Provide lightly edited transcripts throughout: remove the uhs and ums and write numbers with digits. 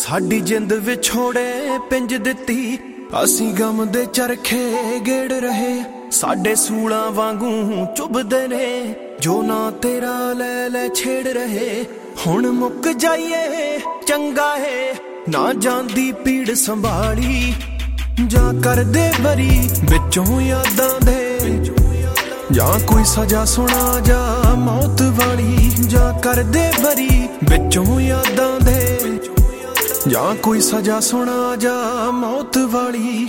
ਸਾਡੀ ਜਿੰਦ ਵਿਛੋੜੇ ਪਿੰਜ ਦਿੱਤੀ, ਅਸੀਂ ਗਮ ਦੇ ਚਰਖੇ ਗੇੜ ਰਹੇ। ਸਾਡੇ ਸੂਲਾਂ ਵਾਂਗੂ ਚੁਭਦੇ ਨੇ ਜੋ ਨਾ ਤੇਰਾ ਲੈ ਲੈ ਛੇੜ ਰਹੇ। ਹੁਣ ਮੁੱਕ ਜਾਈਏ ਚੰਗਾ ਏ, ਨਾ ਜਾਂਦੀ ਪੀੜ ਸੰਭਾਲੀ। ਜਾਂ ਕਰਦੇ ਬਰੀ ਵਿੱਚੋਂ ਯਾਦਾਂ ਦੇ, ਜਾਂ ਕੋਈ ਸਜ਼ਾ ਸੁਣਾ ਜਾ ਮੌਤ ਵਾਲੀ। ਜਾਂ ਕਰਦੇ ਬਰੀ ਵਿੱਚੋਂ ਯਾਦਾਂ ਦੇ, ਜਾਂ ਕੋਈ ਸਜ਼ਾ ਸੁਣਾ ਜਾ ਮੌਤ ਵਾਲੀ।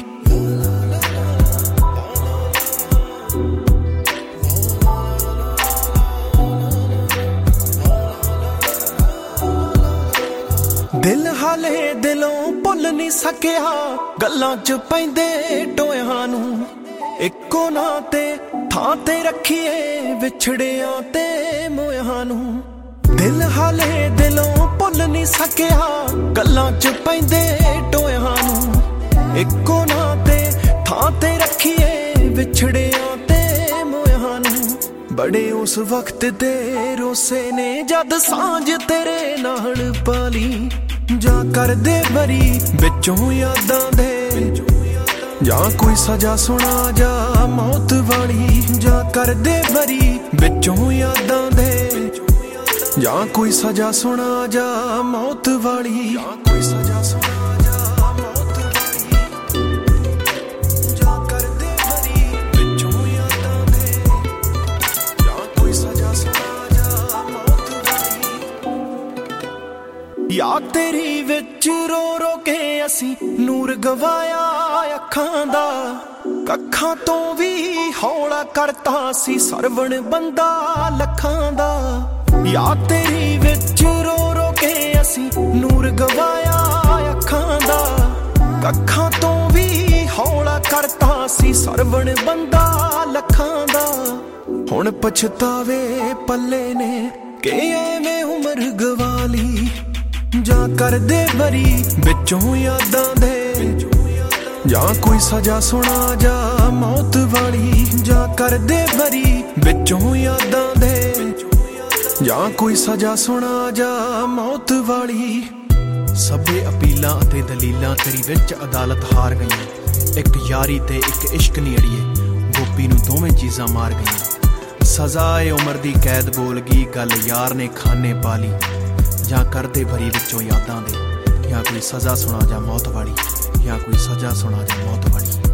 ਦਿਲ ਹਾਲੇ ਦਿਲੋਂ ਭੁੱਲ ਨਹੀਂ ਸਕਿਆ, ਗੱਲਾਂ 'ਚ ਪੈਂਦੇ ਟੋਇਆਂ ਨੂੰ। ਇੱਕੋ ਨਾਂ ਤੇ ਥਾਂ ਤੇ ਰੱਖੀਏ ਵਿਛੜਿਆਂ ਤੇ ਮੋਇਆਂ ਨੂੰ। ਦਿਲ ਹਾਲੇ ਦਿਲੋਂ ਭੁੱਲ ਨਹੀਂ ਸਕਿਆ, ਗੱਲਾਂ 'ਚ ਪੈਂਦੇ ਟੋਇਆਂ ਨੂੰ। ਇੱਕੋ ਨਾਂ ਤੇ ਥਾਂ ਤੇ ਰੱਖੀਏ ਵਿਛੜਿਆਂ ਤੇ ਮੋਇਆਂ ਨੂੰ। ਬੜੇ ਉਸ ਵਕਤ ਦੇ ਰੋਸੇ ਨੇ ਜਦ ਸਾਂਝ ਤੇਰੇ ਨਾਲ ਪਾਲੀ। ਜਾਂ ਕਰਦੇ ਬਰੀ ਵਿੱਚੋਂ ਯਾਦਾਂ ਦੇ, ਜਾਂ ਕੋਈ ਸਜ਼ਾ ਸੁਣਾ ਜਾ ਮੌਤ ਵਾਲੀ। ਜਾਂ ਕਰਦੇ ਬਰੀ ਵਿੱਚੋਂ ਯਾਦਾਂ ਦੇ, ਜਾਂ ਕੋਈ ਸਜ਼ਾ ਸੁਣਾ ਜਾ ਮੌਤ ਵਾਲੀ। ਜਾਂ ਕੋਈ ਸਜ਼ਾ ਸੁਣਾ ਜਾ ਮੌਤ ਵਾਲੀ। ਜਾਂ ਕਰਦੇ ਬਰੀ ਵਿੱਚੋਂ ਯਾਦਾਂ ਦੇ, ਜਾਂ ਕੋਈ ਸਜ਼ਾ ਸੁਣਾ ਜਾ ਮੌਤ ਵਾਲੀ। ਯਾਦ ਤੇਰੀ ਵਿੱਚ ਰੋ ਰੋ ਕੇ ਅਸੀਂ ਨੂਰ ਗਵਾਇਆ ਅੱਖਾਂ ਦਾ। ਕੱਖਾਂ ਤੋਂ ਵੀ ਹੌਲਾ ਕਰਤਾ ਸੀ ਸਰਵਣ ਬੰਦਾ ਲੱਖਾਂ ਦਾ। ਯਾਦ ਤੇਰੀ ਵਿੱਚ ਰੋ ਰੋ ਕੇ ਅਸੀਂ ਨੂਰ ਗਵਾਇਆ ਅੱਖਾਂ ਦਾ। ਕੱਖਾਂ ਤੋਂ ਵੀ ਹੌਲਾ ਕਰਤਾ ਸੀ ਸਰਵਣ ਬੰਦਾ ਲੱਖਾਂ ਦਾ। ਹੁਣ ਪਛਤਾਵੇ ਪੱਲੇ ਨੇ ਕਿ ਐਵੇਂ ਉਮਰ ਗਵਾਲੀ। ਜਾਂ ਕਰਦੇ ਬਰੀ ਵਿੱਚੋਂ ਯਾਦਾਂ ਦੇ, ਜਾਂ ਕੋਈ ਸਜ਼ਾ ਸੁਣਾ ਜਾ ਮੌਤ ਵਾਲੀ। ਜਾਂ ਕਰਦੇ ਬਰੀ ਵਿੱਚੋਂ ਯਾਦਾਂ ਦੇ, ਜਾਂ ਕੋਈ ਸਜ਼ਾ ਸੁਣਾ ਜਾ ਮੌਤ ਵਾਲੀ। ਸਭੇ ਅਪੀਲਾਂ ਅਤੇ ਦਲੀਲਾਂ ਤੇਰੀ ਵਿੱਚ ਅਦਾਲਤ ਹਾਰ ਗਈਆਂ। ਇੱਕ ਯਾਰੀ ਤੇ ਇੱਕ ਇਸ਼ਕ ਨੀ ਅੜੀਏ, ਗੋਪੀ ਨੂੰ ਦੋਵੇਂ ਚੀਜ਼ਾਂ ਮਾਰ ਗਈਆਂ। ਸਜ਼ਾ ਏ ਉਮਰ ਦੀ ਕੈਦ ਬੋਲ ਗਈ, ਗੱਲ ਯਾਰ ਨੇ ਖਾਨੇ ਪਾ ਲਈ। ਜਾਂ ਕਰਦੇ ਭਰੀ ਵਿੱਚੋਂ ਯਾਦਾਂ ਦੇ, ਜਾਂ ਕੋਈ ਸਜ਼ਾ ਸੁਣਾ ਜਾ ਮੌਤ ਵਾਲੀ। ਜਾਂ ਕੋਈ ਸਜ਼ਾ ਸੁਣਾ ਜਾ ਮੌਤ ਵਾਲੀ।